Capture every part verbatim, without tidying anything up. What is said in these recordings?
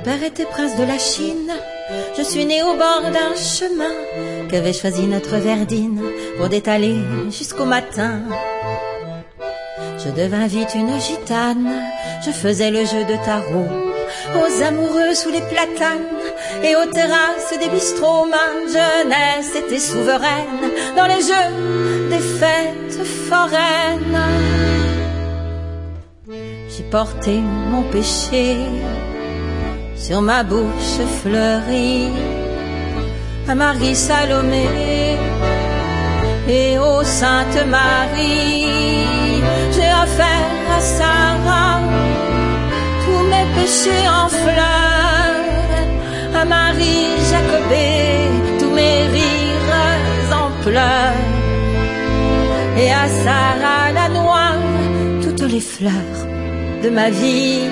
père était prince de la Chine. Je suis née au bord d'un chemin qu'avait choisi notre Verdine pour détaler jusqu'au matin. Je devins vite une gitane, je faisais le jeu de tarot aux amoureux sous les platanes et aux terrasses des bistrots. Ma jeunesse était souveraine dans les jeux des fêtes foraines. J'ai porté mon péché sur ma bouche fleurie à Marie Salomé et ô Sainte Marie. J'ai offert à Sarah tous mes péchés en fleurs, à Marie Jacobée tous mes rires en pleurs, et à Sarah la noire toutes les fleurs de ma vie.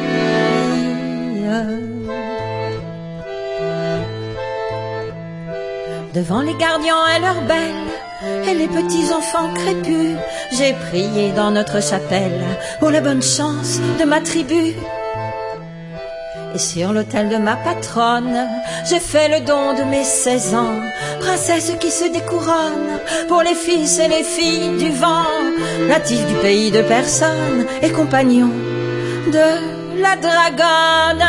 Devant les gardiens et leurs belles et les petits enfants crépus, j'ai prié dans notre chapelle pour la bonne chance de ma tribu. Et sur l'autel de ma patronne, j'ai fait le don de mes seize ans, princesse qui se découronne pour les fils et les filles du vent, natifs du pays de personne et compagnons de la dragonne.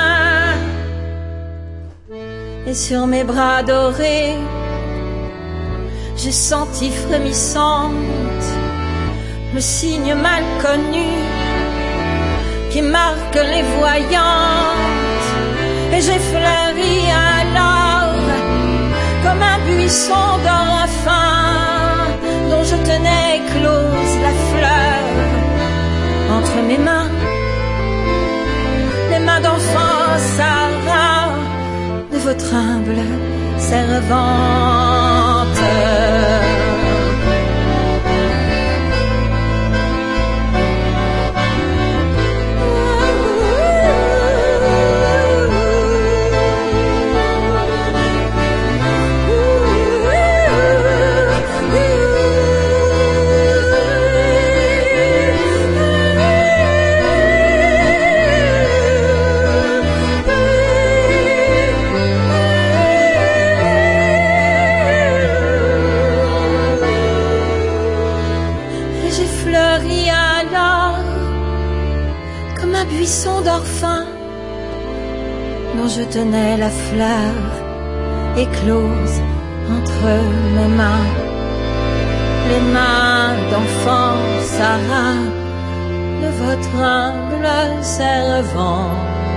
Et sur mes bras dorés, j'ai senti frémissante le signe mal connu qui marque les voyantes. Et j'ai fleuri alors comme un buisson d'or fin dont je tenais close la fleur entre mes mains, les mains d'enfant Sarah, de votre humble servante. Buisson d'or fin dont je tenais la fleur éclose entre mes mains, les mains d'enfant Sarah, de votre humble servante.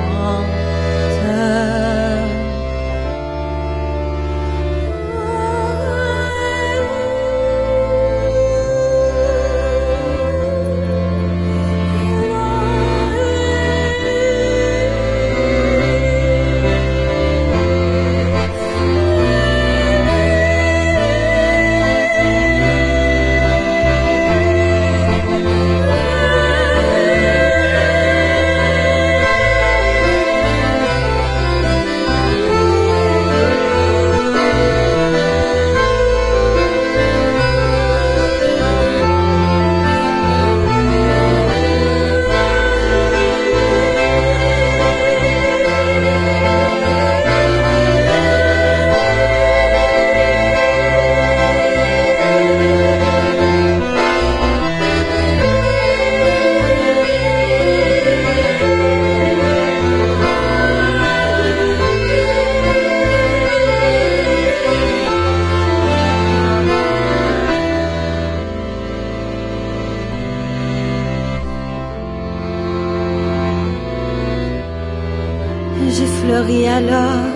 J'ai fleuri alors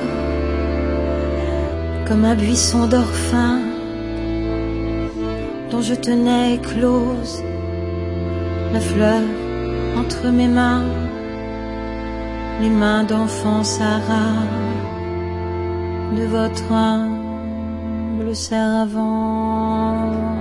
comme un buisson d'or fin dont je tenais close la fleur entre mes mains, les mains d'enfant Sarah, de votre humble servante.